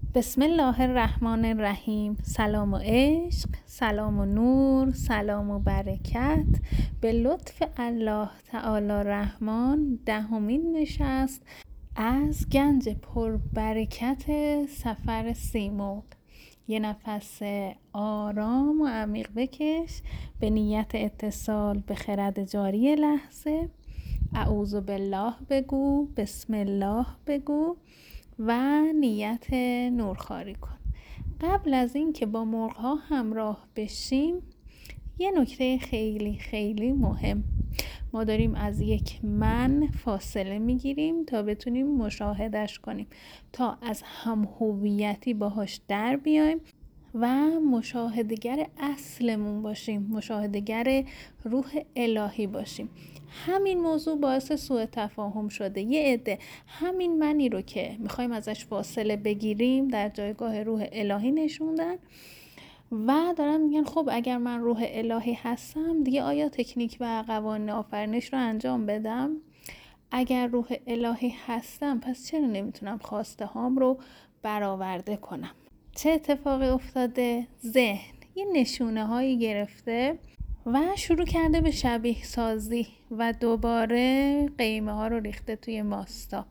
بسم الله الرحمن الرحیم. سلام و عشق، سلام و نور، سلام و برکت به لطف الله تعالی رحمان. دهمین نشست از گنج پربرکت سفر سیمرغ. یه نفس آرام و عمیق بکش به نیت اتصال به خرد جاری لحظه. اعوذ بالله بگو، بسم الله بگو و نیت نورخواری کن. قبل از این که با مرغ‌ها همراه بشیم یه نکته خیلی خیلی مهم، ما داریم از یک من فاصله میگیریم تا بتونیم مشاهدش کنیم، تا از هم هویتی باهاش در بیایم و مشاهدگر اصلمون باشیم، مشاهدگر روح الهی باشیم. همین موضوع باعث سوء تفاهم شده. یه عده همین منی رو که میخوایم ازش فاصله بگیریم در جایگاه روح الهی نشوندن و دارن میگن خب اگر من روح الهی هستم دیگه آیا تکنیک و قوانین آفرینش رو انجام بدم؟ اگر روح الهی هستم پس چرا نمیتونم خواسته هام رو برآورده کنم؟ چه اتفاقی افتاده؟ ذهن یه نشونه هایی گرفته و شروع کرده به شبیه سازی و دوباره قیمه ها رو ریخته توی ماستا.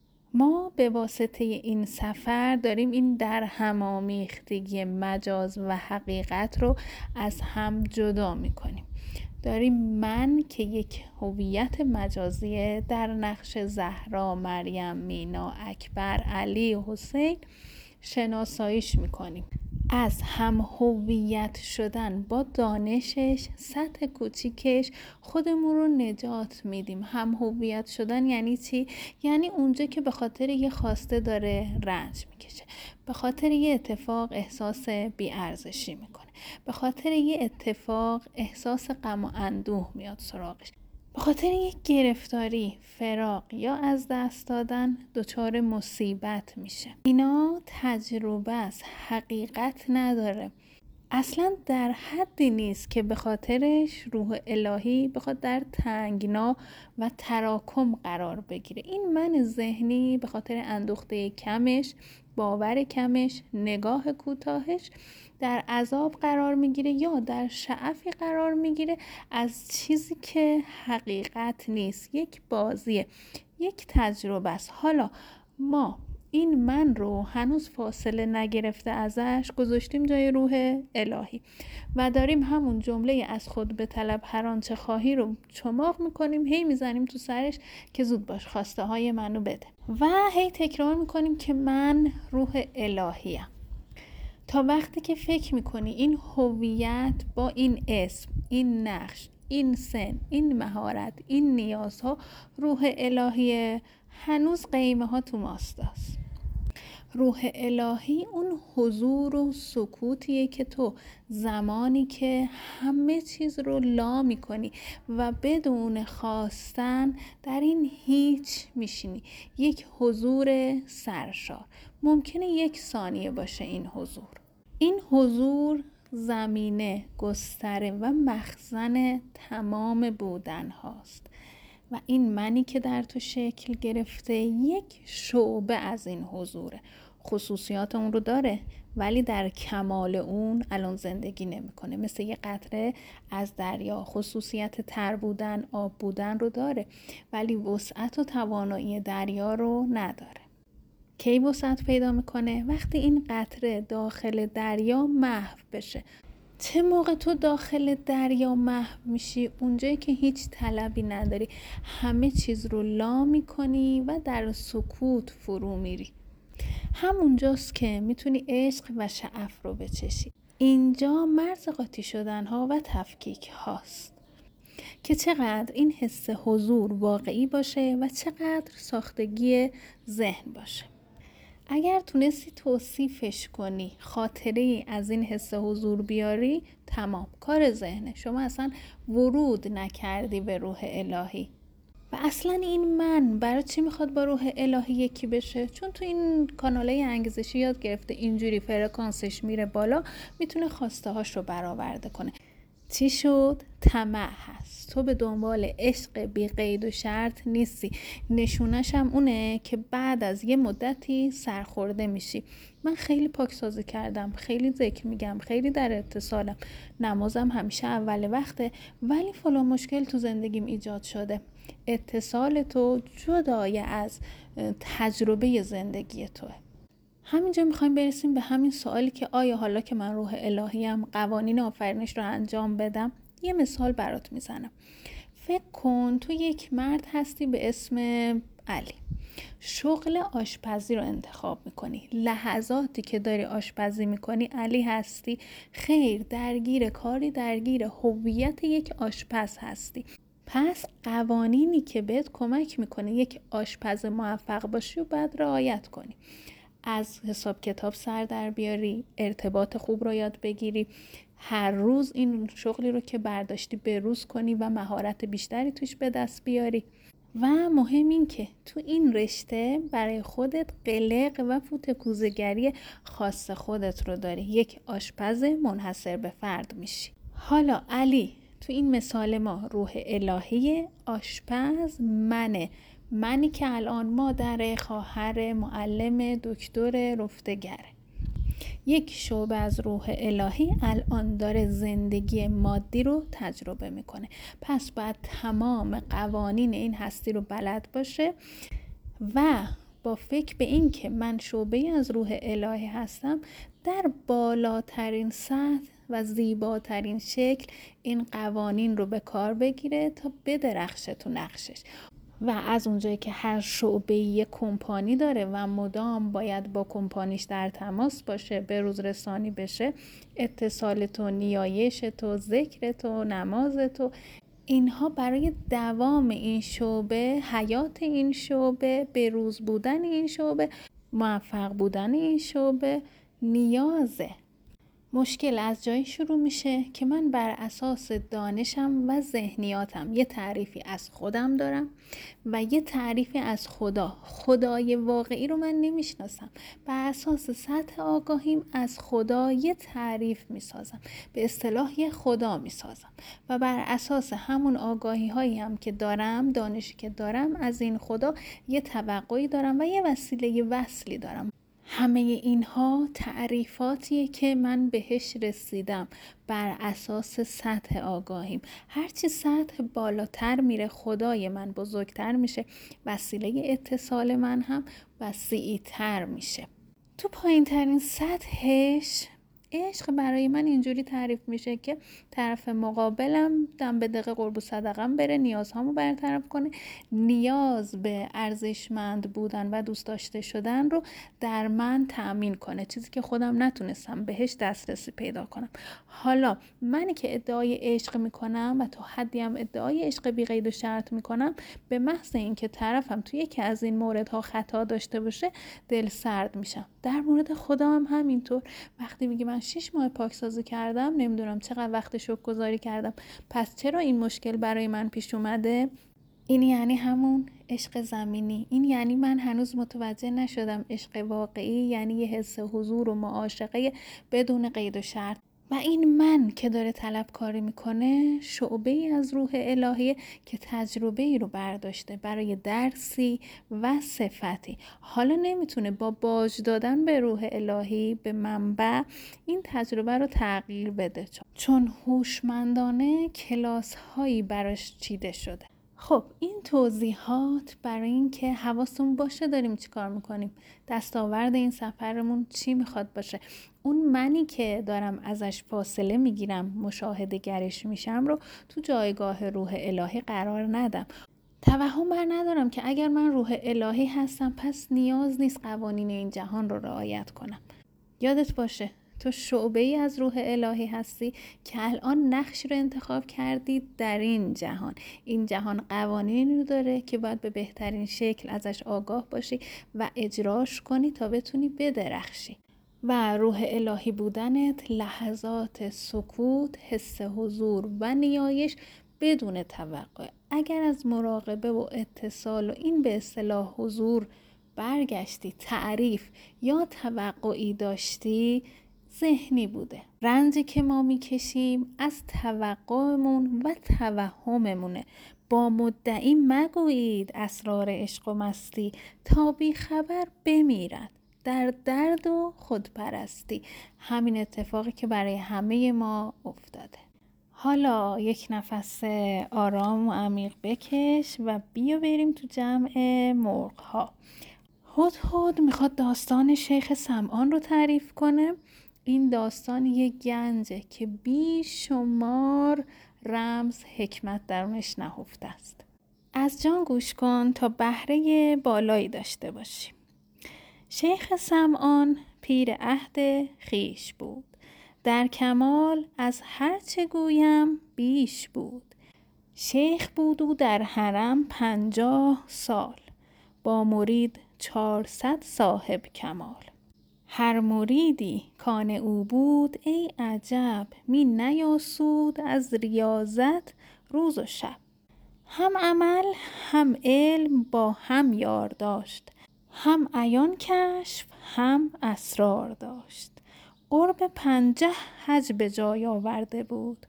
ما به واسطه این سفر داریم این در هم آمیختگی مجاز و حقیقت رو از هم جدا میکنیم. داریم من که یک هویت مجازیه در نقش زهرا، مریم، مینا، اکبر، علی، حسین شناساییش میکنیم. از هم هویت شدن با دانشش، سطح کوچیکش خودمون رو نجات میدیم. هم هویت شدن یعنی چی؟ یعنی اونجا که به خاطر یه خواسته داره رنج میکشه، به خاطر یه اتفاق احساس بی‌ارزشی میکنه، به خاطر یه اتفاق احساس غم و اندوه میاد سراغش، به خاطر یک گرفتاری، فراق یا از دست دادن دچار مصیبت میشه. اینا تجربه است، حقیقت نداره. اصلا در حدی نیست که به خاطرش روح الهی بخواد در تنگنا و تراکم قرار بگیره. این من ذهنی به خاطر اندوخته کمش، باور کمش، نگاه کوتاهش در عذاب قرار میگیره یا در شعفی قرار میگیره از چیزی که حقیقت نیست. یک بازیه، یک تجربه است. حالا ما این من رو هنوز فاصله نگرفته ازش گذاشتیم جای روح الهی و داریم همون جمله از خود به طلب هر آنچه خواهی رو چماق میکنیم، هی میزنیم تو سرش که زود باش خواسته های منو بده و هی تکرار میکنیم که من روح الهیم، تا وقتی که فکر میکنی این هویت با این اسم، این نقش، این سن، این مهارت، این نیازها روح الهیه، هنوز قیمه ها تو ماستاست. روح الهی اون حضور و سکوتیه که تو زمانی که همه چیز رو لا میکنی و بدون خواستن در این هیچ میشینی. یک حضور سرشار، ممکنه 1 ثانیه باشه این حضور. این حضور زمینه، گستره و مخزن تمام بودن هاست و این منی که در تو شکل گرفته یک شعبه از این حضوره. خصوصیات اون رو داره ولی در کمال اون الان زندگی نمیکنه. مثل یه قطره از دریا خصوصیت تر بودن، آب بودن رو داره ولی وسعت و توانایی دریا رو نداره. کی وسعت پیدا میکنه؟ وقتی این قطره داخل دریا محو بشه. چه موقع تو داخل دریا محو میشی؟ اونجایی که هیچ طلبی نداری، همه چیز رو لا میکنی و در سکوت فرو میری. همونجاست که میتونی عشق و شعف رو بچشی. اینجا مرز قاطی شدن ها و تفکیک هاست که چقدر این حس حضور واقعی باشه و چقدر ساختگی ذهن باشه. اگر تونستی توصیفش کنی، خاطره ای از این حس حضور بیاری، تمام، کار ذهنه. شما اصلا ورود نکردی به روح الهی. و اصلا این من برای چی میخواد با روح الهی یکی بشه؟ چون تو این کانالای انگیزشی یاد گرفته اینجوری فرکانسش میره بالا، میتونه خواسته هاش رو برآورده کنه. چی شد؟ طمع هست. تو به دنبال عشق بی قید و شرط نیستی. نشونش هم اونه که بعد از یه مدتی سرخورده میشی. من خیلی پاکسازی کردم، خیلی ذکر میگم، خیلی در اتصالم، نمازم همیشه اول وقته، ولی فلان مشکل تو زندگیم ایجاد شده. اتصال تو جدای از تجربه زندگی توه. همینجا میخوایم برسیم به همین سوالی که آیا حالا که من روح الهیم قوانین آفرینش رو انجام بدم؟ یه مثال برات میزنم. فکر کن تو یک مرد هستی به اسم علی. شغل آشپزی رو انتخاب میکنی. لحظاتی که داری آشپزی میکنی علی هستی؟ خیر، درگیر کاری، درگیر هویت یک آشپز هستی. پس قوانینی که بهت کمک میکنه یک آشپز موفق باشی و باید رعایت کنی. از حساب کتاب سر در بیاری، ارتباط خوب رو یاد بگیری، هر روز این شغلی رو که برداشتی به روز کنی و مهارت بیشتری توش به دست بیاری. و مهم این که تو این رشته برای خودت قلق و فوتکوزه‌گری خاص خودت رو داری. یک آشپز منحصر به فرد میشی. حالا علی تو این مثال ما روح الهی، آشپز منی که الان مادر، خواهر، معلم، دکتر، رفتگره. یک شعبه از روح الهی الان داره زندگی مادی رو تجربه میکنه. پس باید تمام قوانین این هستی رو بلد باشه و با فکر به این که من شعبه از روح الهی هستم، در بالاترین سطح و زیباترین شکل این قوانین رو به کار بگیره تا بدرخشه تو نقشش. و از اونجایی که هر شعبه یک کمپانی داره و مدام باید با کمپانیش در تماس باشه، به روز رسانی بشه، اتصال تو، نیایش تو، ذکر تو، نماز تو، اینها برای دوام این شعبه، حیات این شعبه، به روز بودن این شعبه، موفق بودن این شعبه نیازه. مشکل از جایی شروع میشه که من بر اساس دانشم و ذهنیاتم یه تعریفی از خودم دارم و یه تعریفی از خدای واقعی رو من نمیشناسم. بر اساس سطح آگاهیم از خدا یه تعریف میسازم، به اصطلاح یه خدا میسازم و بر اساس همون آگاهی هایی هم که دارم، دانشی که دارم از این خدا یه توقعی دارم و یه وسیله وصلی دارم. همه اینها تعریفاتیه که من بهش رسیدم بر اساس سطح آگاهیم. هرچی سطح بالاتر میره خدای من بزرگتر میشه، وسیله اتصال من هم وسیع‌تر میشه. تو پایین ترین سطحش عشق برای من اینجوری تعریف میشه که طرف مقابلم دم به دقیقه قرب و صدقم بره، نیازهامو برطرف کنه، نیاز به ارزشمند بودن و دوست داشته شدن رو در من تأمین کنه، چیزی که خودم نتونستم بهش دسترسی پیدا کنم. حالا منی که ادعای عشق میکنم و تا حدی هم ادعای عشق بی قید و شرط میکنم، به محض اینکه طرفم توی یکی از این موردها خطا داشته باشه دل سرد میشم. در مورد خدا هم همینطور. وقتی میگه من 6 ماه پاکسازی کردم، نمیدونم چقدر وقت شکرگزاری کردم، پس چرا این مشکل برای من پیش اومده؟ این یعنی همون عشق زمینی. این یعنی من هنوز متوجه نشدم عشق واقعی یعنی یه حس حضور و معاشقه بدون قید و شرط. و این من که داره طلبکاری میکنه شعبه‌ای از روح الهی که تجربه‌ای رو برداشته برای درسی و صفتی. حالا نمیتونه با باج دادن به روح الهی، به منبع، این تجربه رو تغییر بده، چون هوشمندانه کلاس هایی براش چیده شده. خب این توضیحات برای این که حواستون باشه داریم چی کار میکنیم، دستاورد این سفرمون چی میخواد باشه، اون منی که دارم ازش فاصله میگیرم، مشاهده گرش میشم رو تو جایگاه روح الهی قرار ندم. توهم بر ندارم که اگر من روح الهی هستم پس نیاز نیست قوانین این جهان رو رعایت کنم. یادت باشه تو شعبه‌ای از روح الهی هستی که الان نقش رو انتخاب کردی در این جهان. این جهان قوانینی رو داره که باید به بهترین شکل ازش آگاه باشی و اجراش کنی تا بتونی بدرخشی. و روح الهی بودنت لحظات سکوت، حس حضور و نیایش بدون توقع. اگر از مراقبه و اتصال و این به اصطلاح حضور برگشتی، تعریف یا توقعی داشتی، ذهنی بوده. رنجی که ما میکشیم از توقعمون و توهممونه. با مدعی مگویید اسرار عشق و مستی، تا بی خبر بمیرد در درد و خودپرستی. همین اتفاقی که برای همه ما افتاده. حالا یک نفس آرام و عمیق بکش و بیا بریم تو جمع مرغ ها. هدهد میخواد داستان شیخ سمعان رو تعریف کنه. این داستان یک گنجه که بیشمار رمز حکمت درونش نهفته است. از جان گوش کن تا بهره بالایی داشته باشی. شیخ سمعان پیر عهد خیش بود، در کمال از هر چه گویم بیش بود. شیخ بود او در حرم 50 سال، با مرید 400 صاحب کمال. هر مریدی کان او بود ای عجب، می نیاسود از ریاضت روز و شب. هم عمل هم علم با هم یار داشت، هم عیان کشف هم اسرار داشت. قرب 50 حج به جای آورده بود،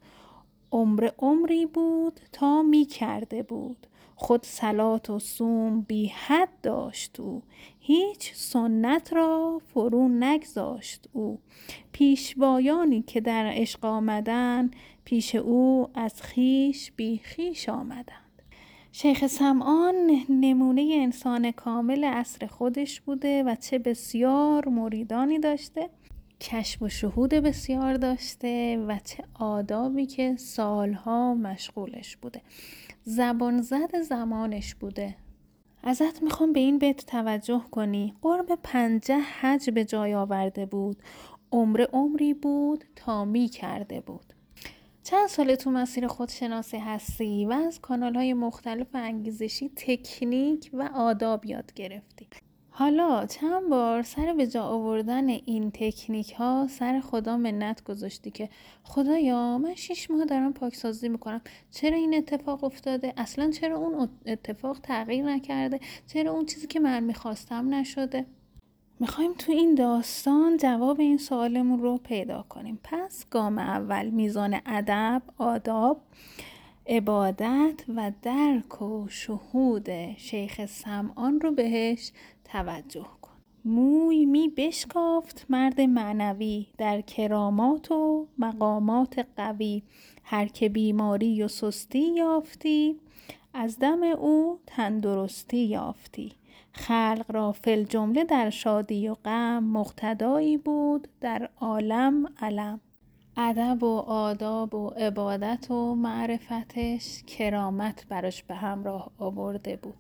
عمری بود تا می کرده بود. خود صلات و صوم بی حد داشت او، هیچ سنت را فرو نگذاشت او. پیشوایانی که در عشق آمدن، پیش او از خیش بی خیش آمدند. شیخ سمعان نمونه انسان کامل عصر خودش بوده و چه بسیار مریدانی داشته، کشف و شهود بسیار داشته و چه آدابی که سالها مشغولش بوده. زبان زد زمانش بوده. ازت میخوام به این بیت توجه کنی. قرب 50 حج به جای آورده بود، عمری بود تا می کرده بود. چند ساله تو مسیر خودشناسی هستی و از کانال‌های مختلف انگیزشی تکنیک و آداب یاد گرفتی. حالا چند بار سر به جا آوردن این تکنیک ها سر خدا منت گذاشتی که خدایا من 6 ماه دارم پاکسازی میکنم، چرا این اتفاق افتاده؟ اصلا چرا اون اتفاق تغییر نکرده؟ چرا اون چیزی که من میخواستم نشده؟ میخوایم تو این داستان جواب این سوالمون رو پیدا کنیم. پس گام اول میزان ادب، آداب، عبادت و درک و شهود شیخ سمعان رو بهش توجه کن. موی می بشکافت مرد معنوی، در کرامات و مقامات قوی. هر که بیماری و سستی یافتی، از دم او تندرستی یافتی. خلق را فی الجمله در شادی و غم، مقتدایی بود در عالم علم. ادب و آداب و عبادت و معرفتش کرامت براش به همراه آورده بود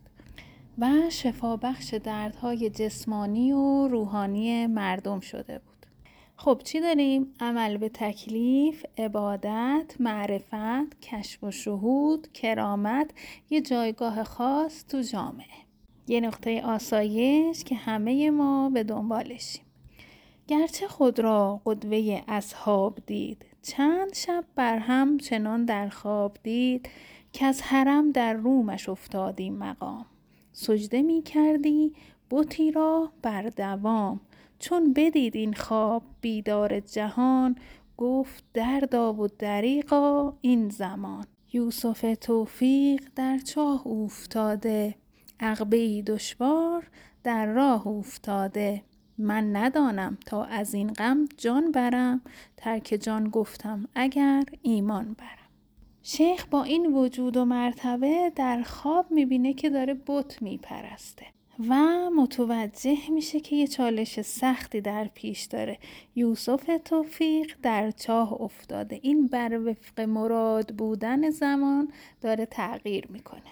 و شفا بخش دردهای جسمانی و روحانی مردم شده بود. خب چی داریم؟ عمل به تکلیف، عبادت، معرفت، کشف و شهود، کرامت، یه جایگاه خاص تو جامعه، یه نقطه آسایش که همه ما به دنبالشیم. گرچه خود را قدوه اصحاب دید، چند شب بر هم چنان در خواب دید، که از حرم در رومش افتادی مقام. سجده می کردی بتی را بر دوام، چون بدید این خواب بیدار جهان، گفت دردا و دریغا این زمان. یوسف توفیق در چاه افتاده، عقبه‌ای دشوار در راه افتاده. من ندانم تا از این غم جان برم، ترک جان گفتم اگر ایمان برم. شیخ با این وجود و مرتبه در خواب میبینه که داره بت میپرسته و متوجه میشه که یه چالش سختی در پیش داره. یوسف توفیق در چاه افتاده. این بر وفق مراد بودن زمان داره تغییر میکنه.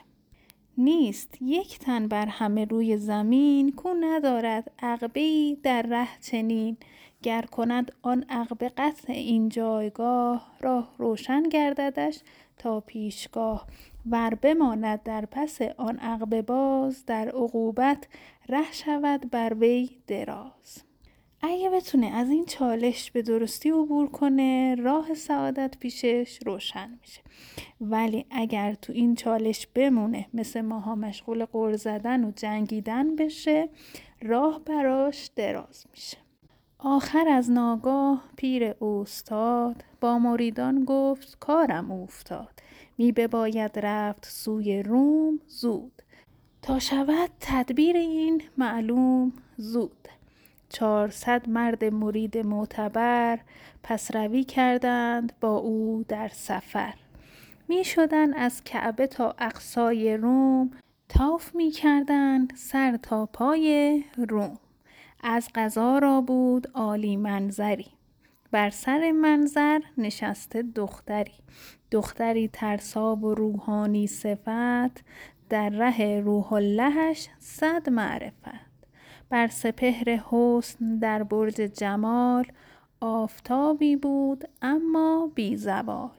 نیست یک تن بر همه روی زمین، کو ندارد عقبه‌ای در ره چنین. گر کند آن عقبه قطع این جایگاه، راه روشن گرددش تا پیشگاه. ور بماند در پس آن عقبه باز، در عقوبت ره شود بر وی دراز. اگه بتونه از این چالش به درستی عبور کنه، راه سعادت پیشش روشن میشه. ولی اگر تو این چالش بمونه، مثل ماها مشغول غر زدن و جنگیدن بشه، راه براش دراز میشه. آخر از ناگاه پیر اوستاد با مریدان گفت کارم اوفتاد. می بباید رفت سوی روم زود، تا شود تدبیر این معلوم زود. 400 مرد مرید معتبر پس روی کردند با او در سفر. می شدن از کعبه تا اقصای روم، طواف می کردند سر تا پای روم. از قضا را بود عالی منظری، بر سر منظر نشسته دختری. دختری ترسا و روحانی صفت، در ره روح اللهش 100 معرفت. بر سپهر حسن در برج جمال، آفتابی بود اما بی زوال.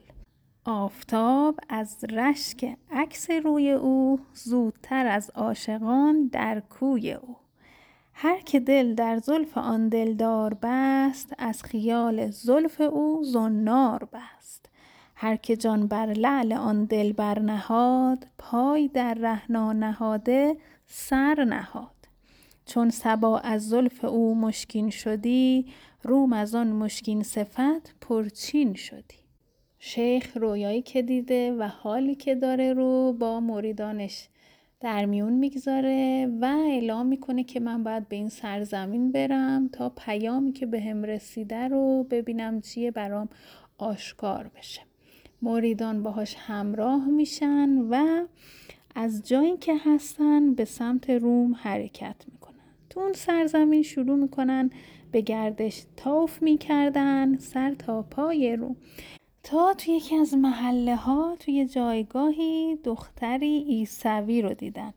آفتاب از رشک عکس روی او، زودتر از عاشقان در کوی او. هر که دل در زلف آن دلدار بست، از خیال زلف او زنار بست. هر که جان بر لعل آن دلبر نهاد، پای در ره نانهاده سر نهاد. چون صبا از زلف او مشکین شدی، روم از آن مشکین صفت پرچین شدی. شیخ رویایی که دیده و حالی که داره رو با مریدانش در میون میگذاره و اعلام میکنه که من باید به این سرزمین برم تا پیامی که به هم رسیده رو ببینم چیه، برام آشکار بشه. مریدان باهاش همراه میشن و از جایی که هستن به سمت روم حرکت میکنن. تو اون سرزمین شروع میکنن به گردش، طواف میکردن سر تا پای روم، تا توی یکی از محله ها توی جایگاهی دختری عیسوی رو دیدن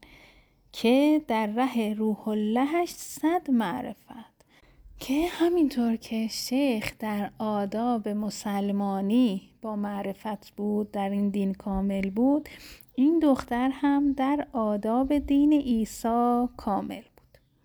که در ره روح اللهش 100 معرفت. که همینطور که شیخ در آداب مسلمانی با معرفت بود، در این دین کامل بود، این دختر هم در آداب دین عیسی کامل بود.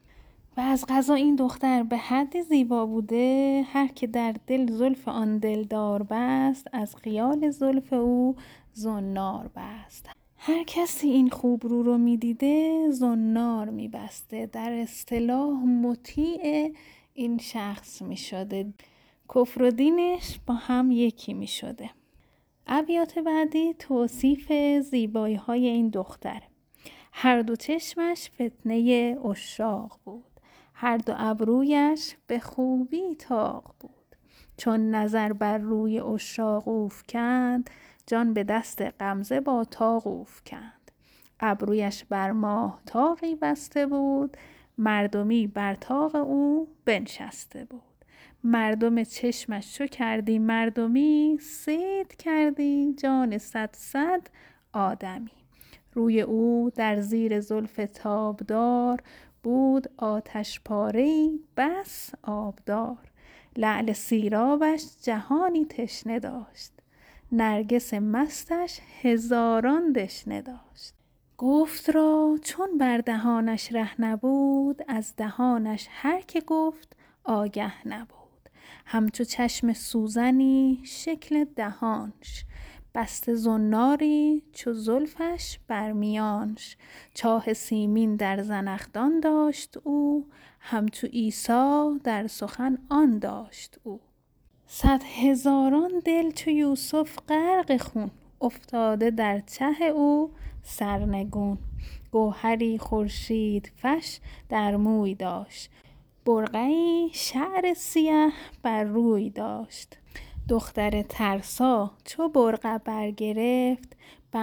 و از قضا این دختر به حد زیبا بوده، هر که در دل زلف آن دلدار بست، از خیال زلف او زنار بست. هر کسی این خوبرو رو می دیده زنار می بسته، در اصطلاح مطیع این شخص می شده، کفر و دینش با هم یکی می شده. ابیات بعدی توصیف زیبایی های این دختر. هر دو چشمش فتنه عشاق بود، هر دو ابرویش به خوبی طاق بود. چون نظر بر روی عشاق اوفکند، جان به دست غمزه با طاق اوفکند. ابرویش بر ماه طاقی بسته بود، مردمی بر طاق او بنشسته بود. مردم چشمش چو کردی مردمی، صید کردی جان 100 آدمی. روی او در زیر زلف تابدار، بود آتش پاره‌ای بس آبدار. لعل سیرابش جهانی تشنه داشت، نرگس مستش هزاران دشنه داشت. گفت را چون بر دهانش ره نبود، از دهانش هر که گفت آگه نبود. همچو چشم سوزنی شکل دهانش، بسته زناری چو زلفش بر میانش. چاه سیمین در زنخدان داشت او، همچو عیسی در سخن آن داشت او. 100 هزاران دل چو یوسف غرق خون، افتاده در چه او سرنگون. گوهری خورشید فش در موی داشت، برقعی شعر سیه بر روی داشت. دختر ترسا چو برقع برگرفت،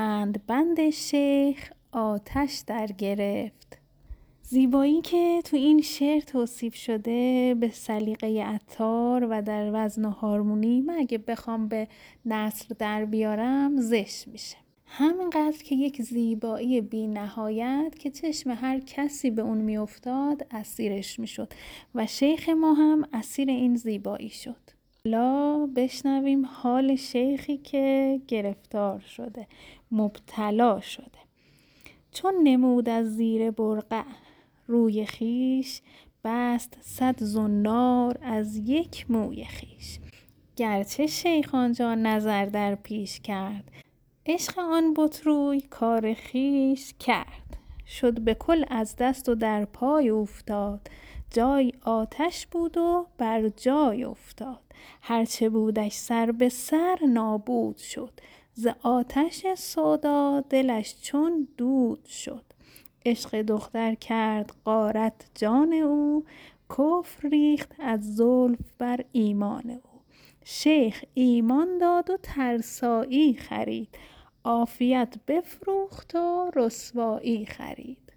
بند شیخ آتش در گرفت. زیبایی که تو این شعر توصیف شده به سلیقه عطار و در وزن و هارمونی، من اگه بخوام به نثر در بیارم زشت میشه. همینقدر که یک زیبایی بی نهایت که چشم هر کسی به اون میافتاد اسیرش میشد و شیخ ما هم اسیر این زیبایی شد. حالا بشنویم حال شیخی که گرفتار شده، مبتلا شده. چون نمود از زیر برقع روی خیش، بست 100 زنار از یک موی خیش. گرچه شیخ آنجا نظر در پیش کرد، عشق آن بت روی کار خیش کرد. شد به کل از دست و در پای افتاد، جای آتش بود و بر جای افتاد، هرچه بودش سر به سر نابود شد، ز آتش سودا دلش چون دود شد. عشق دختر کرد غارت جان او، کفر ریخت از زلف بر ایمان او. شیخ ایمان داد و ترسایی خرید، عافیت بفروخت و رسوایی خرید.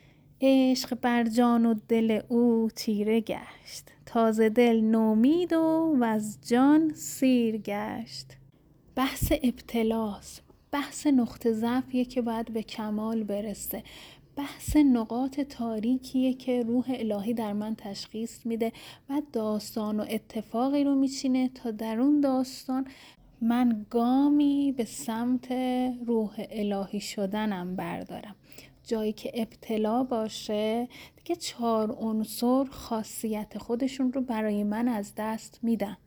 عشق بر جان و دل او تیره گشت، تازه دل نومید و از جان سیر گشت. بحث ابتلاست، بحث نقطه ضعفیه که باید به کمال برسه، بحث نقاط تاریکیه که روح الهی در من تشخیص میده و داستان و اتفاقی رو میچینه تا در اون داستان من گامی به سمت روح الهی شدنم بردارم. جایی که ابتلا باشه دیگه 4 عنصر خاصیت خودشون رو برای من از دست میدن.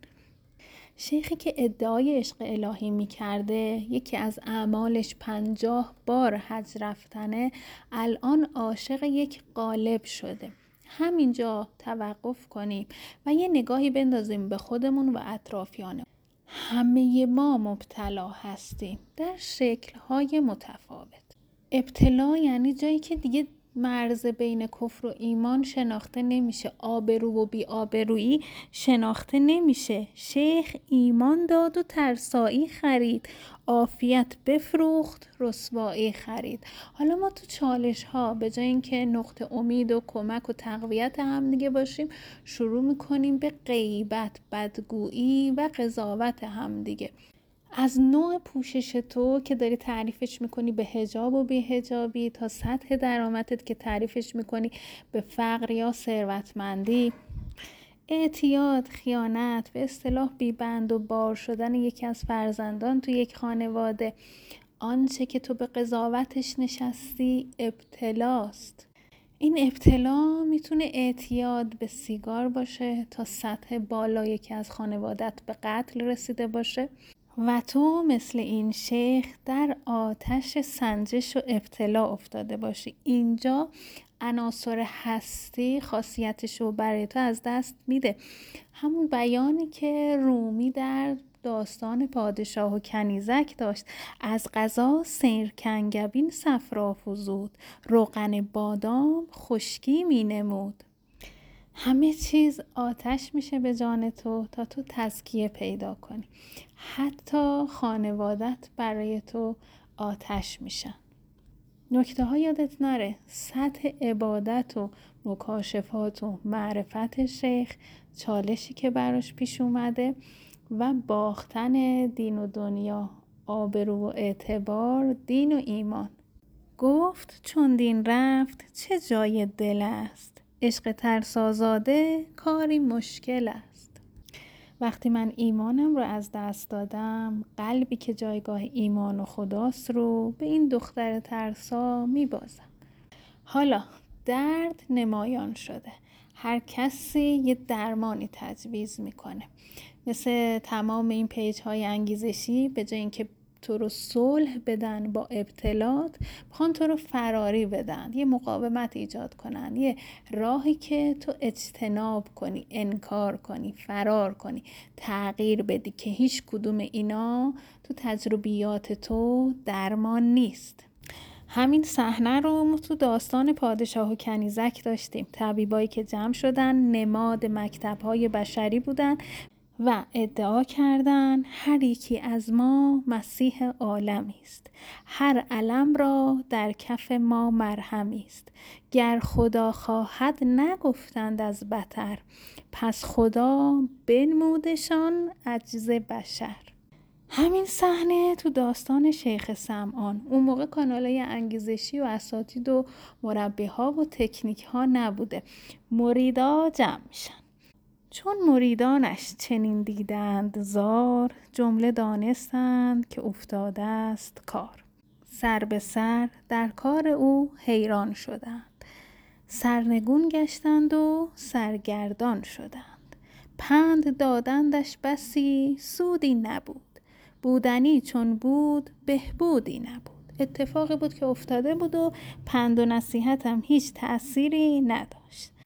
شیخی که ادعای عشق الهی میکرده، یکی از اعمالش 50 بار حج رفتنه، الان عاشق یک قالب شده. همینجا توقف کنیم و یه نگاهی بندازیم به خودمون و اطرافیانمون. همه ما مبتلا هستیم در شکل‌های متفاوت. ابتلا یعنی جایی که دیگه مرز بین کفر و ایمان شناخته نمیشه، آبرو و بی آبرویی شناخته نمیشه. شیخ ایمان داد و ترسایی خرید، عافیت بفروخت رسوایی خرید. حالا ما تو چالش ها به جای اینکه نقطه امید و کمک و تقویت هم دیگه باشیم، شروع میکنیم به غیبت، بدگویی و قضاوت هم دیگه. از نوع پوشش تو که داری تعریفش میکنی به حجاب و بی حجابی، تا سطح درآمدت که تعریفش میکنی به فقر یا ثروتمندی، اعتیاد، خیانت، به اصطلاح بیبند و بار شدن یکی از فرزندان تو یک خانواده، آنچه که تو به قضاوتش نشستی ابتلاست. این ابتلا میتونه اعتیاد به سیگار باشه تا سطح بالا یکی از خانوادت به قتل رسیده باشه و تو مثل این شیخ در آتش سنجش و ابتلا افتاده باشی. اینجا عناصر هستی خاصیتش رو برای تو از دست میده. همون بیانی که رومی در داستان پادشاه و کنیزک داشت: از قضا سیرکنگبین صفرا فزود، روغن بادام خشکی می نمود. همه چیز آتش میشه به جان تو تا تو تزکیه پیدا کنی. حتی خانوادت برای تو آتش میشن. نکته ها یادت نره، سطح عبادت و مکاشفات و معرفت شیخ، چالشی که براش پیش اومده و باختن دین و دنیا، آبرو و اعتبار، دین و ایمان. گفت چون دین رفت چه جای دل است، عشق ترسازاده کاری مشکل است. وقتی من ایمانم رو از دست دادم، قلبی که جایگاه ایمان و خداست رو به این دختر ترسا میبازم. حالا درد نمایان شده، هر کسی یه درمانی تجویز میکنه. مثل تمام این پیج های انگیزشی، به جای اینکه تو رو صلح بدن با ابتلات، میخوان تو رو فراری بدن، یه مقاومت ایجاد کنن، یه راهی که تو اجتناب کنی، انکار کنی، فرار کنی، تغییر بدی، که هیچ کدوم اینا تو تجربیات تو درمان نیست. همین صحنه رو ما تو داستان پادشاه و کنیزک داشتیم. طبیبایی که جمع شدن نماد مکتب‌های بشری بودن و ادعا کردن هر یکی از ما مسیح عالمی است، هر الم را در کف ما مرهمی است، گر خدا خواهد نگفتند از بتر، پس خدا بنمودشان عجز بشر. همین صحنه تو داستان شیخ سمعان. اون موقع کانالای انگیزشی و اساتید و مربی‌ها و تکنیک‌ها نبوده، مریدا جمع میشن. چون مریدانش چنین دیدند زار، جمله دانستند که افتاده است کار. سر به سر در کار او حیران شدند، سرنگون گشتند و سرگردان شدند. پند دادندش بسی سودی نبود، بودنی چون بود بهبودی نبود. اتفاقی بود که افتاده بود و پند و نصیحت هم هیچ تأثیری نداشت.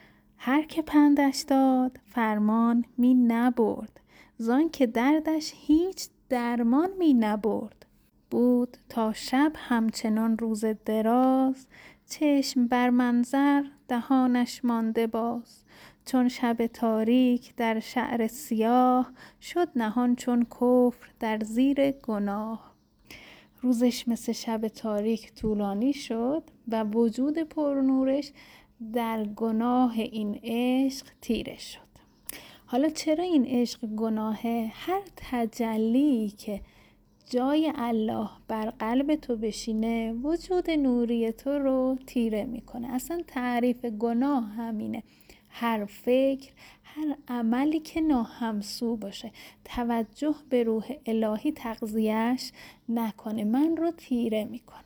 هر که پندش داد فرمان می نبرد، زان که دردش هیچ درمان می نبرد. بود تا شب همچنان روز دراز، چشم بر منظر دهانش مانده باز. چون شب تاریک در شعر سیاه، شد نهان چون کفر در زیر گناه. روزش مثل شب تاریک طولانی شد و وجود پرنورش در گناه این عشق تیره شد. حالا چرا این عشق گناهه؟ هر تجلی که جای الله بر قلب تو بشینه وجود نوری تو رو تیره میکنه. اصلا تعریف گناه همینه. هر فکر، هر عملی که ناهمسو باشه، توجه به روح الهی تغذیهش نکنه، من رو تیره میکنه.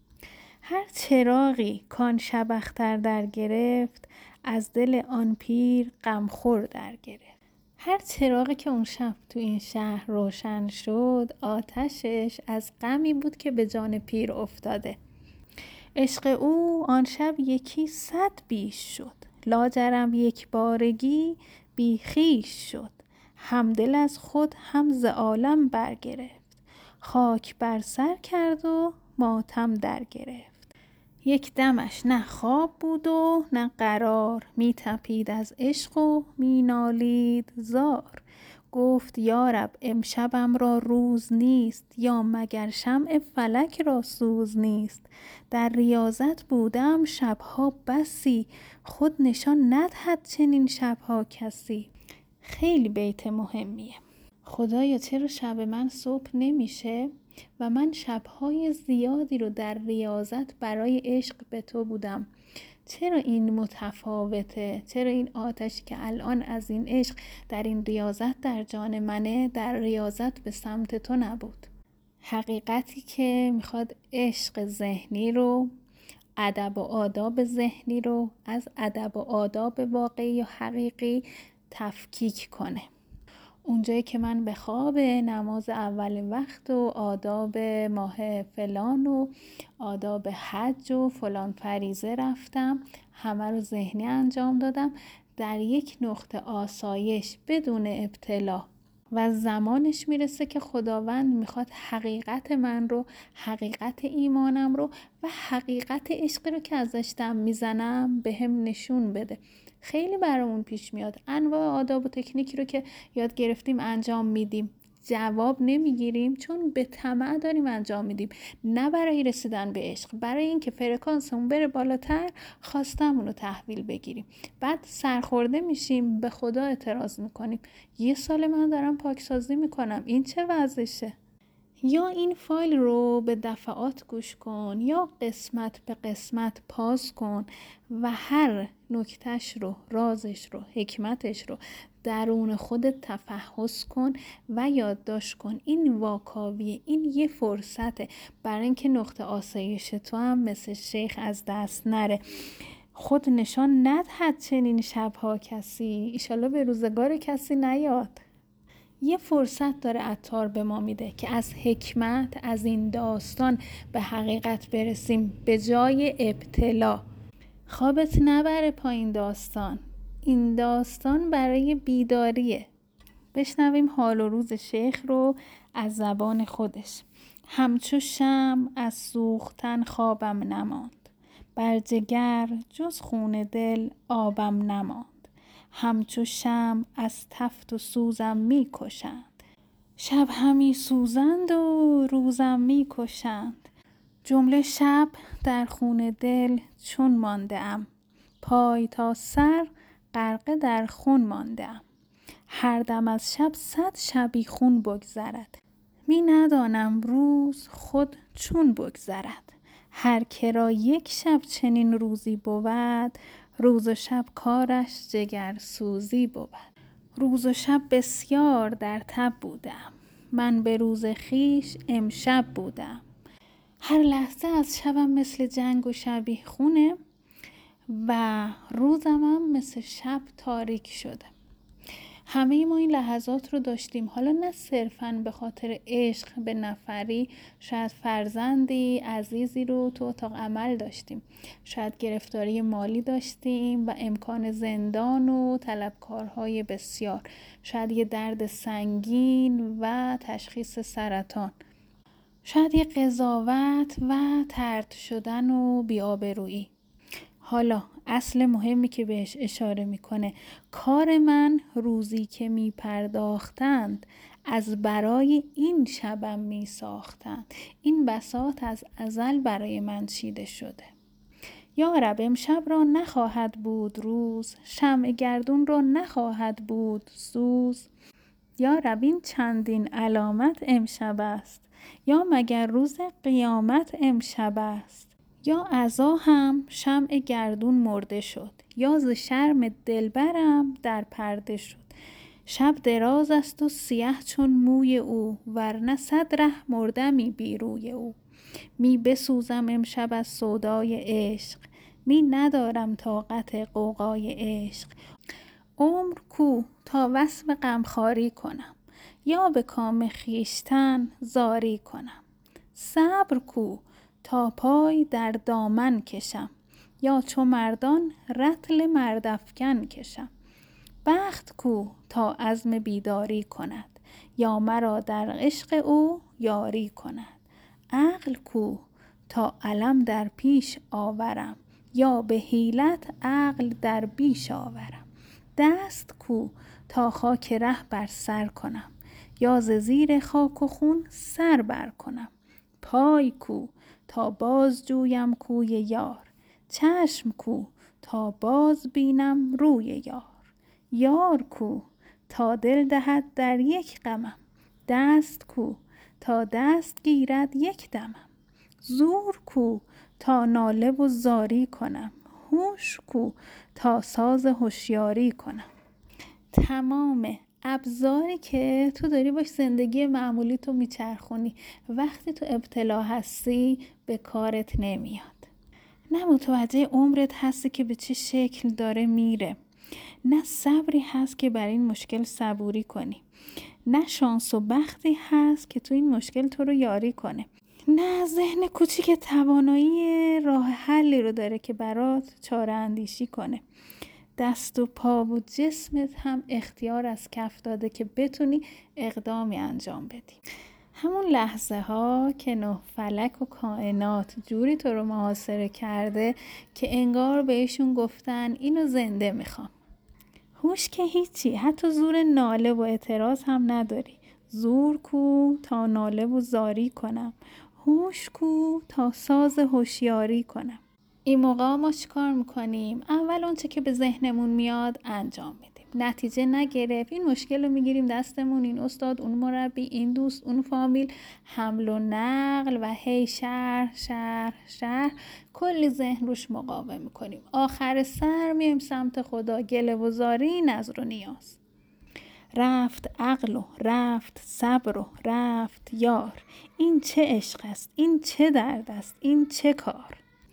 هر چراغی کان شب اختر در گرفت، از دل آن پیر غمخور در گرفت. هر چراغی که اون شب تو این شهر روشن شد، آتشش از غمی بود که به جان پیر افتاده. عشق او آن شب یکی 100 بیش شد، لاجرم یک بارگی بی خویش شد. هم دل از خود هم ز عالم برگرفت، خاک بر سر کرد و ماتم در گرفت. یک دمش نه خواب بود و نه قرار، می تپید از عشق و می نالید زار. گفت یارب امشبم را روز نیست، یا مگر شمع فلک را سوز نیست. در ریاضت بودم شبها بسی، خود نشان ندهد چنین شبها کسی. خیلی بیت مهمیه. خدایا چرا شب من صبح نمیشه و من شبهای زیادی رو در ریاضت برای عشق به تو بودم؟ چرا این متفاوته؟ چرا این آتشی که الان از این عشق در این ریاضت در جان منه، در ریاضت به سمت تو نبود؟ حقیقتی که میخواد عشق ذهنی رو، ادب و آداب ذهنی رو از ادب و آداب واقعی و حقیقی تفکیک کنه. اونجایی که من به خواب نماز اول وقت و آداب ماه فلان و آداب حج و فلان فریضه رفتم، همه رو ذهنی انجام دادم، در یک نقطه آسایش بدون ابتلا و زمانش میرسه که خداوند میخواد حقیقت من رو، حقیقت ایمانم رو و حقیقت عشقی رو که ازش دم میزنم به هم نشون بده. خیلی برامون پیش میاد انواع آداب و تکنیکی رو که یاد گرفتیم انجام میدیم، جواب نمیگیریم چون به طمع داریم انجام میدیم، نه برای رسیدن به عشق، برای اینکه فرکانسمون بره بالاتر، خواستمون رو تحویل بگیریم. بعد سرخورده میشیم، به خدا اعتراض میکنیم 1 سال من دارم پاکسازی میکنم، این چه وضعشه؟ یا این فایل رو به دفعات گوش کن یا قسمت به قسمت پاز کن و هر نکتش رو، رازش رو، حکمتش رو درون خودت تفحص کن و یادداشت کن. این واکاویه، این یه فرصته برای اینکه نقطه آسایش تو هم مثل شیخ از دست نره. خود نشان ندهد چنین شبها کسی، ایشالله به روزگار کسی نیاد. یه فرصت داره عطار به ما میده که از حکمت، از این داستان به حقیقت برسیم به جای ابتلا. خوابت نبره پایین داستان، این داستان برای بیداریه. بشنویم حال و روز شیخ رو از زبان خودش. همچو شمع از سوختن خوابم نماند، بر جگر جز خون دل آبم نماند. همچو شمع از تفت و سوزم می کشند، شب همی سوزند و روزم می کشند. جمله شب در خون دل چون مانده ام، پای تا سر غرقه در خون مانده ام. هر دم از شب 100 شبیخون بگذرد، می ندانم روز خود چون بگذرد. هر که را یک شب چنین روزی بود، روز و شب کارش جگر سوزی بود. روز و شب بسیار در تب بودم، من به روز خیش امشب بودم. هر لحظه از شبم مثل جنگ و شبیه خونه و روزم هم مثل شب تاریک شده. همه ما این لحظات رو داشتیم، حالا نه صرفاً به خاطر عشق به نفری، شاید فرزندی عزیزی رو تو اتاق عمل داشتیم، شاید گرفتاری مالی داشتیم و امکان زندان و طلبکارهای بسیار، شاید یه درد سنگین و تشخیص سرطان، شاید یه قضاوت و طرد شدن و بی‌آبرویی. حالا اصل مهمی که بهش اشاره میکنه، کار من روزی که میپرداختند از برای این شبم میساختند، این بساط از ازل برای من چیده شده. یا رب امشب را نخواهد بود روز، شمع گردون را نخواهد بود سوز. یا رب این چندین علامت امشب است، یا مگر روز قیامت امشب است. یا عزا هم شمع گردون مرده شد، یا ز شرم دلبرم در پرده شد. شب دراز است و سیه چون موی او، ورنه 100 ره مردمی بی روی او. می بسوزم امشب از سودای عشق، می ندارم طاقت غوغای عشق. عمر کو تا وصف غمخواری کنم، یا به کام خویشتن زاری کنم. صبر کو تا پای در دامن کشم، یا چو مردان رطل مردافکن کشم. بخت کو تا عزم بیداری کند، یا مرا در عشق او یاری کند. عقل کو تا علم در پیش آورم، یا به حیلت عقل در بیش آورم. دست کو تا خاک ره بر سر کنم، یا ز زیر خاک و خون سر بر کنم. پای کو تا باز جویم کوی یار، چشم کو تا باز بینم روی یار. یار کو تا دل دهد در یک غمم، دست کو تا دست گیرد یک دمم. زور کو تا ناله و زاری کنم، هوش کو تا ساز هوشیاری کنم. تمام ابزاری که تو داری باش زندگی معمولی تو میچرخونی، وقتی تو ابتلا هستی به کارت نمیاد. نه متوجه عمرت هستی که به چه شکل داره میره، نه صبری هست که بر این مشکل صبوری کنی، نه شانس و بختی هست که تو این مشکل تو رو یاری کنه، نه ذهن کوچیک توانایی راه حلی رو داره که برات چاره اندیشی کنه. دست و پا و جسمت هم اختیار از کف داده که بتونی اقدامی انجام بدی. همون لحظه ها که نه فلک و کائنات جوری تو رو محاصره کرده که انگار بهشون گفتن اینو زنده میخوام. هوش که هیچی، حتی زور ناله و اعتراض هم نداری. زور کو تا ناله و زاری کنم، هوش کو تا ساز هوشیاری کنم. این موقع ما چیکار میکنیم؟ اول اون چه که به ذهنمون میاد انجام میدیم. نتیجه نگرفت این مشکل رو میگیریم دستمون، این استاد، اون مربی، این دوست، اون فامیل، حمل و نقل و هی شهر کلی ذهن روش مقاومه میکنیم. آخر سر میایم سمت خدا، گله و زاری، نظر و نیاز. رفت عقل و رفت صبر و رفت یار، این چه عشق است، این چه درد است، این چه کار.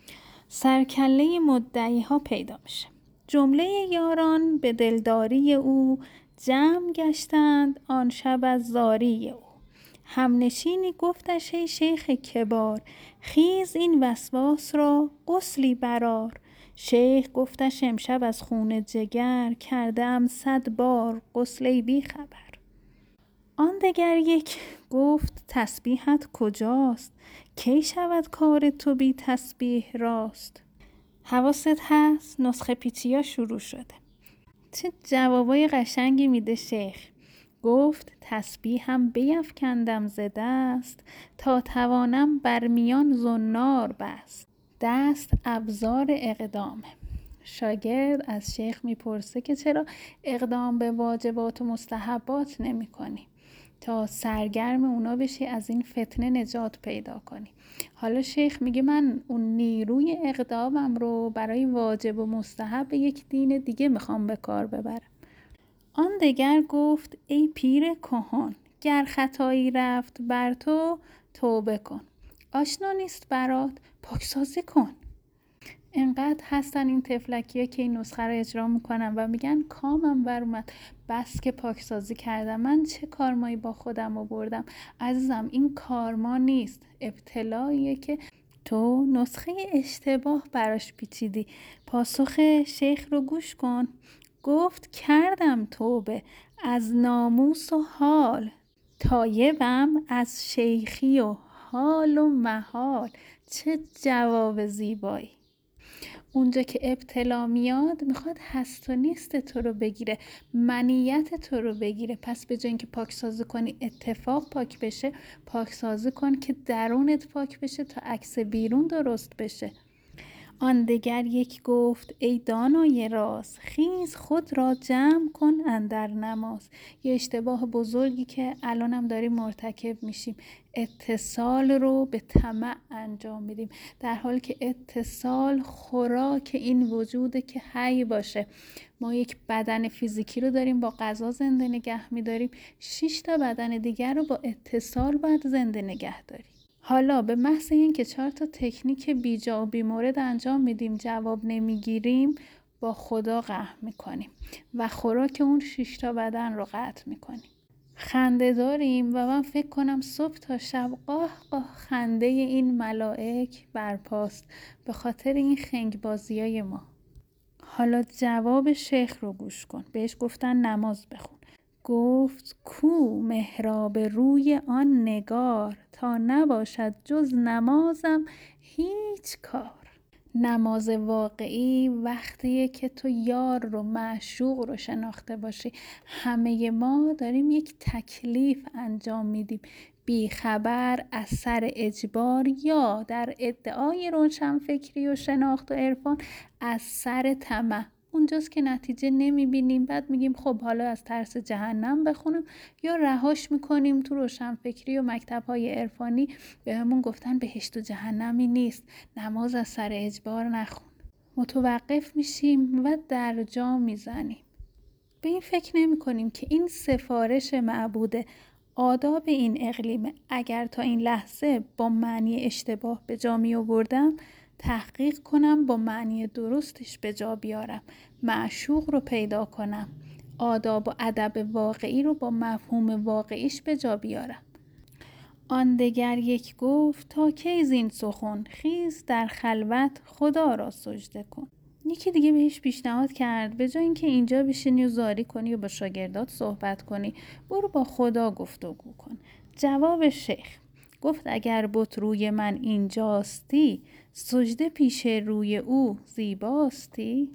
سرکله مدعی ها پیدا میشه. جمله یاران به دلداری او، جمع گشتند آن شب از زاری او. همنشینی گفتش ای شیخ کبار، خیز این وسواس را غسلی برار. شیخ گفتش امشب از خون جگر، کردم 100 بار غسل بی خبر. آن دگر یک گفت تسبیحت کجاست، کی شود کار تو بی تسبیح راست. حواست هست نسخه پیچیا شروع شده. چه جوابای قشنگی میده شیخ. گفت تسبیحم بیفکندم ز دست، تا توانم بر میان زنار بست. دست ابزار اقدامه. شاگرد از شیخ میپرسه که چرا اقدام به واجبات و مستحبات نمی کنی تا سرگرم اونا بشی، از این فتنه نجات پیدا کنی. حالا شیخ میگه من اون نیروی اقدامم رو برای واجب و مستحب یک دین دیگه میخوام به کار ببرم. آن دگر گفت ای پیر کهن، گر خطایی رفت بر تو توبه کن. آشنا نیست برات پاکسازی کن. انقدر هستن این تفلکی‌ها که این نسخه رو اجرا میکنن و میگن کامم بر اومد، بس که پاکسازی کردم، من چه کارمایی با خودم آوردم. عزیزم این کارما نیست، ابتلاییه که تو نسخه اشتباه براش پیچیدی. پاسخ شیخ رو گوش کن. گفت کردم توبه از ناموس و حال، تایبم از شیخی و حال و محال. چه جواب زیبایی. اونجا که ابتلا میاد میخواد هست و نیست تو رو بگیره، منیت تو رو بگیره. پس به جای اینکه پاکسازی کنی اتفاق پاک بشه، پاکسازی کن که درونت پاک بشه تا عکس بیرون درست بشه. آن دگر یک گفت ای دانای راز، خیز خود را جمع کن اندر نماز. یه اشتباه بزرگی که الانم داریم مرتکب میشیم، اتصال رو به طمع انجام میدیم، در حالی که اتصال خوراک این وجوده که حی باشه. ما یک بدن فیزیکی رو داریم با غذا زنده نگه میداریم، 6 تا بدن دیگر رو با اتصال باید زنده نگه داریم. حالا به محض این که 4 تا تکنیک بیجا و بیمورد انجام میدیم جواب نمیگیریم، با خدا قهر میکنیم و خوراک اون 6 تا بدن رو قطع میکنیم. خنده داریم و من فکر کنم صبح تا شب قاه قاه خنده این ملائک برپاست به خاطر این خنگ بازیای ما. حالا جواب شیخ رو گوش کن. بهش گفتن نماز بخون. گفت کو محراب روی آن نگار، تا نباشد جز نمازم هیچ کار. نماز واقعی وقتیه که تو یار رو، معشوق رو شناخته باشی. همه ما داریم یک تکلیف انجام میدیم، بیخبر، از سر اجبار یا در ادعای روشنفکری و شناخت و عرفان از سر طمع. اونجاست که نتیجه نمیبینیم، بعد میگیم خب حالا از ترس جهنم بخونم، یا رهاش میکنیم. تو روشنفکری و مکتب‌های عرفانی بهمون گفتن بهشت و جهنمی نیست، نماز از سر اجبار نخون. متوقف میشیم و در جا میزنیم. به این فکر نمی کنیم که این سفارش معبوده، آداب این اقلیم اگر تا این لحظه با معنی اشتباه به جا می آوردم، تحقیق کنم با معنی درستش به جا بیارم، معشوق رو پیدا کنم، آداب و ادب واقعی رو با مفهوم واقعیش به جا بیارم. آن دگر یک گفت تا کی زین سخن، خیز در خلوت خدا را سجده کن. یکی دیگه بهش پیشنهاد کرد به جای اینکه اینجا بشینی و زاری کنی و با شاگردات صحبت کنی، برو با خدا گفتگو کن. جواب شیخ گفت اگر بت روی من اینجاستی، سجده پیش روی او زیباستی.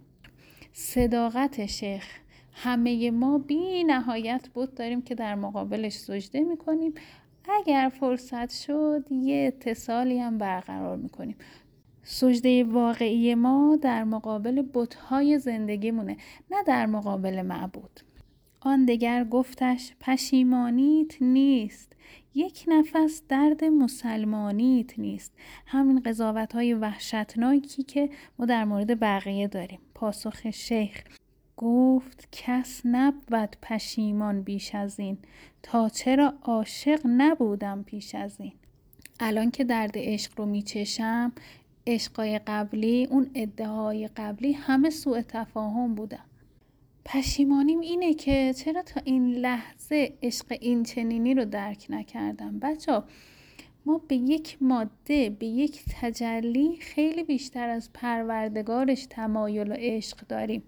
صداقت شیخ. همه ما بی نهایت بت داریم که در مقابلش سجده میکنیم، اگر فرصت شد یه اتصالی هم برقرار میکنیم. سجده واقعی ما در مقابل بت‌های زندگیمونه، نه در مقابل معبود. آن دگر گفتش پشیمانیت نیست، یک نفس درد مسلمانیت نیست. همین قضاوت‌های وحشتناکی که ما در مورد بقیه داریم. پاسخ شیخ گفت کس نبود پشیمان بیش از این، تا چرا عاشق نبودم پیش از این. الان که درد عشق رو میچشم، عشقای قبلی، اون ادعای قبلی همه سوء تفاهم بودن. پشیمانیم اینه که چرا تا این لحظه عشق این چنینی رو درک نکردم. بچه‌ها ما به یک ماده، به یک تجلی خیلی بیشتر از پروردگارش تمایل و عشق داریم.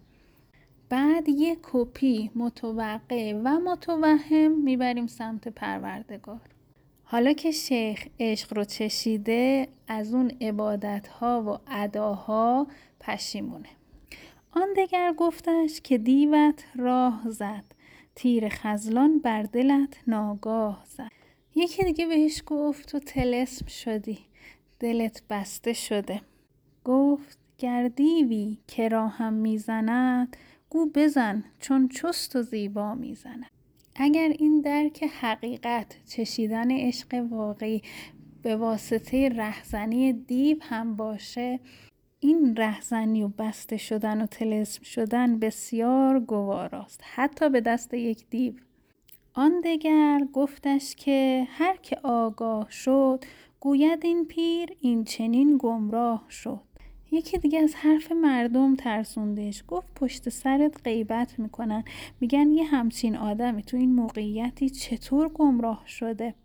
بعد یک کپی متوقع و متوهم میبریم سمت پروردگار. حالا که شیخ عشق رو چشیده، از اون عبادت‌ها و اداها پشیمونه. آن دگر گفتش که دیوت راه زد، تیر خذلان بر دلت ناگاه زد. یکی دیگه بهش گفت تو طلسم شدی، دلت بسته شده. گفت گر دیوی که راهم میزند، گو بزن چون چست و زیبا میزند. اگر این درک حقیقت، چشیدن عشق واقعی به واسطه رهزنی دیو هم باشه، این رهزنی و بسته شدن و طلسم شدن بسیار گواراست، حتی به دست یک دیو. آن دگر گفتش که هر که آگاه شد، گوید این پیر این چنین گمراه شد. یکی دیگه از حرف مردم ترسوندش. گفت پشت سرت غیبت میکنن، میگن یه همچین آدمی تو این موقعیتی چطور گمراه شده.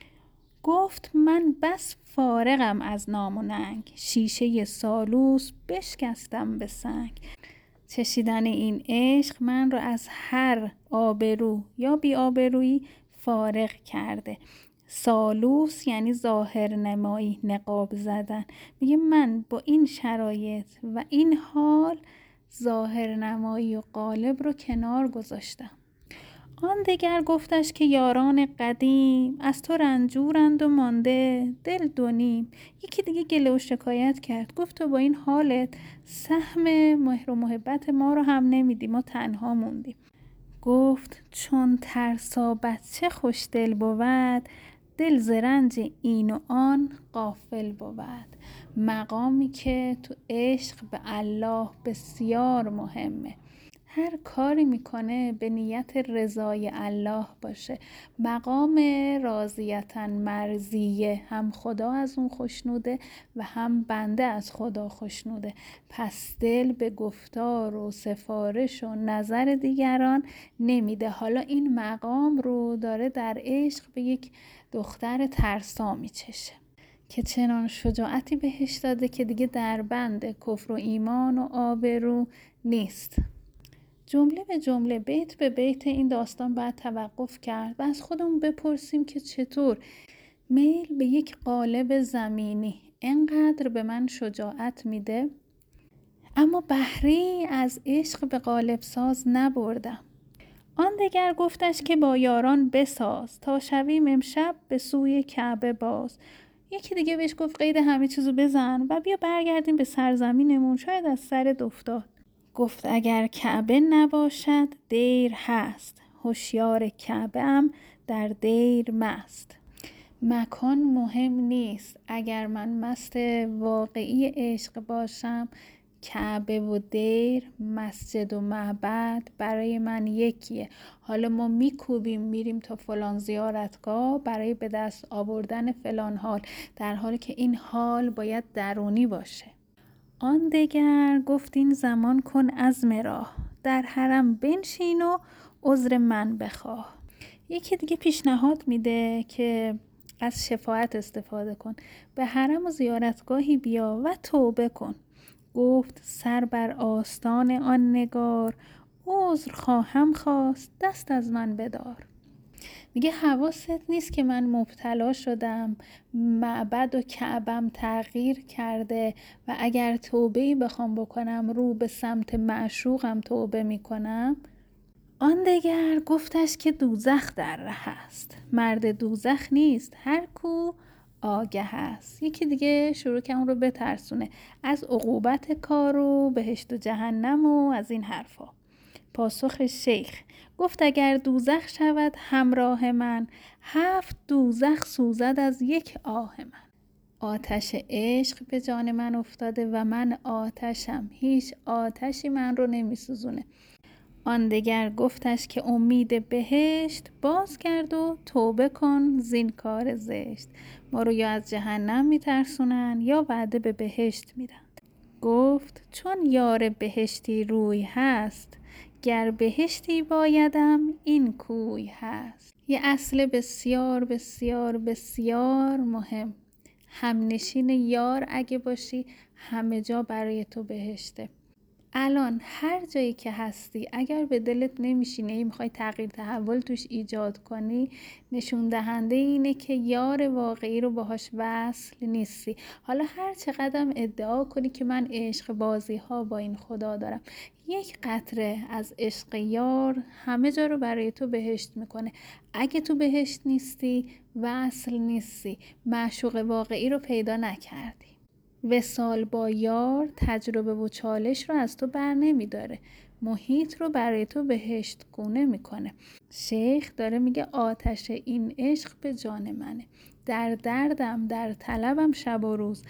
گفت من بس فارغم از نام و ننگ، شیشه سالوس بشکستم به سنگ. چشیدن این عشق من رو از هر آبرو یا بی آبرویی فارغ کرده. سالوس یعنی ظاهر نمایی، نقاب زدن. میگه من با این شرایط و این حال ظاهر نمایی و قالب رو کنار گذاشتم. آن دگر گفتش که یاران قدیم از تو رنجورند و مانده دل دونیم. یکی دیگه گله و شکایت کرد. گفت تو با این حالت سهم مهر و محبت ما رو هم نمیدی، ما تنها موندیم. گفت چون ترسا بچه خوش دل بود، دل ز رنج این و آن غافل بود. مقامی که تو عشق به الله بسیار مهمه. هر کاری میکنه به نیت رضای الله باشه. مقام راضیتن مرضیه، هم خدا از اون خوشنوده و هم بنده از خدا خوشنوده. پس دل به گفتار و سفارش و نظر دیگران نمیده. حالا این مقام رو داره در عشق به یک دختر ترسا میچشه که چنان شجاعتی بهش داده که دیگه در بند کفر و ایمان و آبرو نیست. جمله به جمله، بیت به بیت این داستان باید توقف کرد و از خودمون بپرسیم که چطور میل به یک قالب زمینی اینقدر به من شجاعت میده، اما بهره از عشق به قالب ساز نبردم. آن دگر گفتش که با یاران بساز، تا شویم امشب به سوی کعبه باز. یکی دیگه بهش گفت قید همه چیزو بزن و بیا برگردیم به سرزمینمون، شاید از سرت افتاد. گفت اگر کعبه نباشد دیر هست، هوشیار کعبه ام در دیر مست. مکان مهم نیست، اگر من مست واقعی عشق باشم، کعبه و دیر، مسجد و معبد برای من یکیه. حالا ما میکوبیم میریم تا فلان زیارتگاه برای به دست آوردن فلان حال، در حالی که این حال باید درونی باشه. آن دگر گفت این زمان کن عزم راه، در حرم بنشین و عذر من بخواه. یکی دیگه پیشنهاد میده که از شفاعت استفاده کن، به حرم و زیارتگاهی بیا و توبه کن. گفت سر بر آستان آن نگار، عذر خواهم خواست دست از من بدار. میگه حواست نیست که من مبتلا شدم، معبد و کعبم تغییر کرده و اگر توبه‌ای بخوام بکنم رو به سمت معشوقم توبه میکنم. آن دگر گفتش که دوزخ در ره است، مرد دوزخ نیست هر کو آگه است. یکی دیگه شروع که اون رو بترسونه از عقوبت کار و بهشت و جهنم و از این حرفا. پاسخ شیخ گفت اگر دوزخ شود همراه من، 7 دوزخ سوزد از یک آه من. آتش عشق به جان من افتاده و من آتشم، هیچ آتشی من رو نمی سوزونه. آن دگر گفتش که امید بهشت باز کرد و توبه کن زین کار زشت. ما رو یا از جهنم میترسونن یا وعده به بهشت میدن. گفت چون یار بهشتی روی هست، گر بهشتی بایدم این کوی هست. یه اصل بسیار بسیار بسیار مهم، همنشین یار اگه باشی همه جا برای تو بهشته. الان هر جایی که هستی اگر به دلت نمیشینه میخوای تغییر تحول توش ایجاد کنی، نشون دهنده اینه که یار واقعی رو باهاش وصل نیستی. حالا هر چقدر ادعا کنی که من عشق بازی ها با این خدا دارم، یک قطره از عشق یار همه جا رو برای تو بهشت میکنه. اگه تو بهشت نیستی وصل نیستی، معشوق واقعی رو پیدا نکردی. وصال با یار تجربه و چالش رو از تو بر نمی داره، محیط رو برای تو بهشت گونه میکنه. شیخ داره میگه آتش این عشق به جان منه، در دردم در طلبم شب و روز،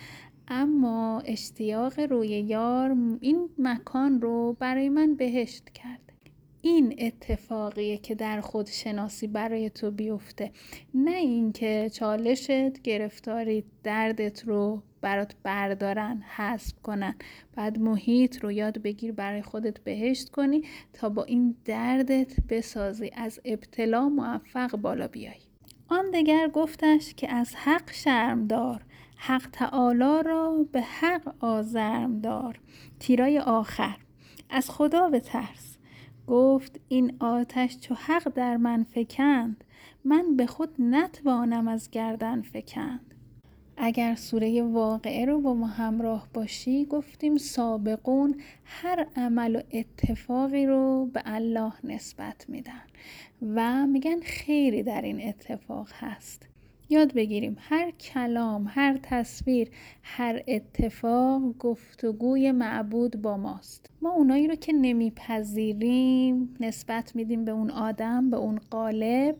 اما اشتیاق روی یار این مکان رو برای من بهشت کرده. این اتفاقیه که در خودشناسی برای تو بیفته، نه اینکه چالشت، گرفتاری، دردت رو برات بردارن، حذف کنن. بعد محیط رو یاد بگیر برای خودت بهشت کنی تا با این دردت بسازی، از ابتلا موفق بالا بیای. آن دگر گفتش که از حق شرم دار، حق تعالی را به حق آزرم دار. تیرای آخر: از خدا بترس. گفت این آتش چو حق در من فکند، من به خود نتوانم از گردن فکند. اگر سوره واقعه رو با ما همراه باشی، گفتیم سابقون هر عمل و اتفاقی رو به الله نسبت میدن و میگن خیری در این اتفاق هست. یاد بگیریم هر کلام، هر تصویر، هر اتفاق گفتگوی معبود با ماست. ما اونایی رو که نمیپذیریم نسبت میدیم به اون آدم، به اون قالب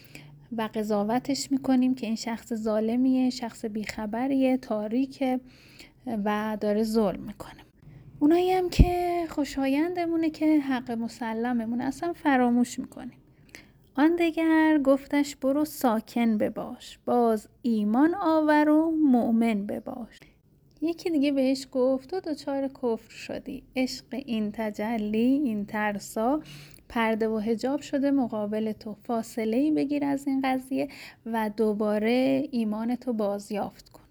و قضاوتش میکنیم که این شخص ظالمیه، شخص بیخبریه، تاریکه و داره ظلم میکنه. اونایی هم که خوشایندمونه که حق مسلممونه اصلا فراموش میکنیم. آن دگر گفتش برو ساکن بباش، باز ایمان آور و مؤمن بباش. یکی دیگه بهش گفت تو دچار کفر شدی، عشق این تجلی، این ترسا پرده و حجاب شده مقابل تو، فاصله‌ای بگیر از این قضیه و دوباره ایمانتو بازیافت کن.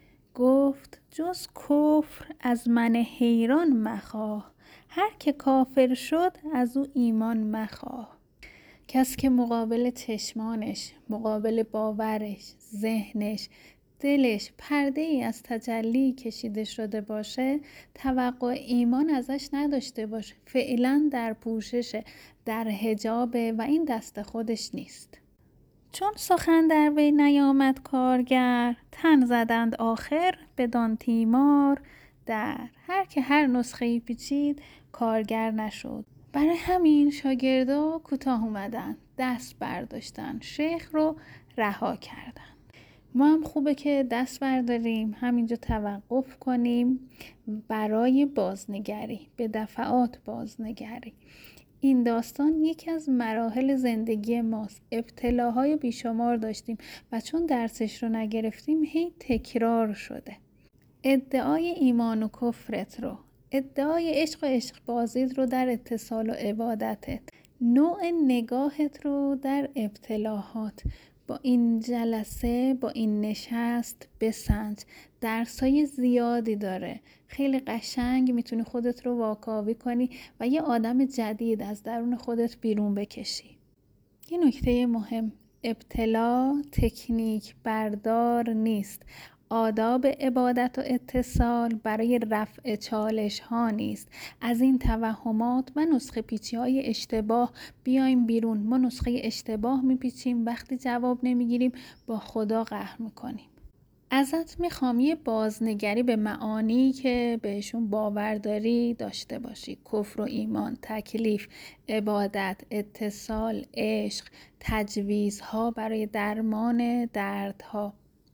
گفت جز کفر از من حیران مخواه، هر که کافر شد از او ایمان مخواه. کس که مقابل چشمانش، مقابل باورش، ذهنش، دلش پرده ای از تجلی کشیده شده باشه، توقع ایمان ازش نداشته باشه. فعلا در پوششه، در حجابه و این دست خودش نیست. چون سخن در وی نیامد کارگر، تن زدند آخر بدان تیمار در. هر که هر نسخه‌ای پیچید کارگر نشد. برای همین شاگردا کوتاه اومدن، دست برداشتن، شیخ رو رها کردن. ما هم خوبه که دست برداریم، همینجا توقف کنیم برای بازنگری، به دفعات بازنگری. این داستان یکی از مراحل زندگی ماست. ابتلاهای بیشمار داشتیم و چون درسش رو نگرفتیم هی تکرار شده. ادعای ایمان و کفرت رو، ادعای عشق و عشق بازیت رو در اتصال و عبادتت، نوع نگاهت رو در ابتلاهات. با این جلسه، با این نشست بسنج. درسای زیادی داره، خیلی قشنگ میتونی خودت رو واکاوی کنی و یه آدم جدید از درون خودت بیرون بکشی. یه نکته مهم: ابتلا تکنیک بردار نیست. آداب عبادت و اتصال برای رفع چالش ها نیست. از این توهمات و نسخه پیچی های اشتباه بیایم بیرون. ما نسخه اشتباه میپیچیم، وقتی جواب نمیگیریم با خدا قهر میکنیم. ازت میخوام یه بازنگری به معانی که بهشون باور داری داشته باشی. کفر و ایمان، تکلیف، عبادت، اتصال، عشق، تجویزها برای درمان دردها.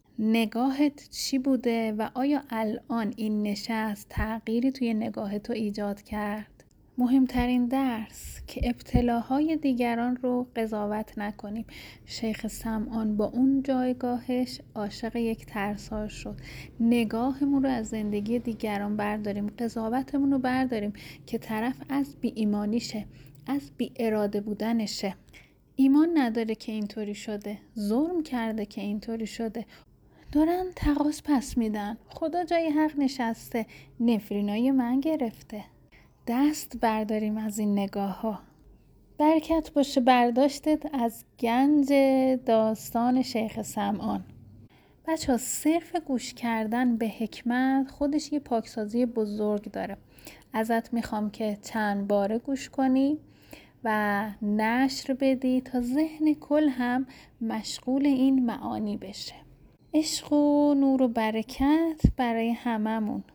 نگاهت چی بوده و آیا الان این نشست تغییری توی نگاه تو ایجاد کرد؟ مهمترین درس که ابتلاهای دیگران رو قضاوت نکنیم. شیخ سمعان با اون جایگاهش عاشق یک ترسا شد. نگاهمون رو از زندگی دیگران برداریم، قضاوتمون رو برداریم که طرف از بی ایمانیشه، از بی اراده بودنشه. ایمان نداره که اینطوری شده، ظلم کرده که اینطوری شده. دارن تقاص پس میدن، خدا جای حق نشسته، نفرینای من گرفته. دست برداریم از این نگاه ها. برکت باشه برداشتت از گنج داستان شیخ سمعان. بچه ها، صرف گوش کردن به حکمت خودش یه پاکسازی بزرگ داره. ازت میخوام که چند باره گوش کنی و نشر بدی تا ذهن کل هم مشغول این معانی بشه. عشق و نور و برکت برای هممون.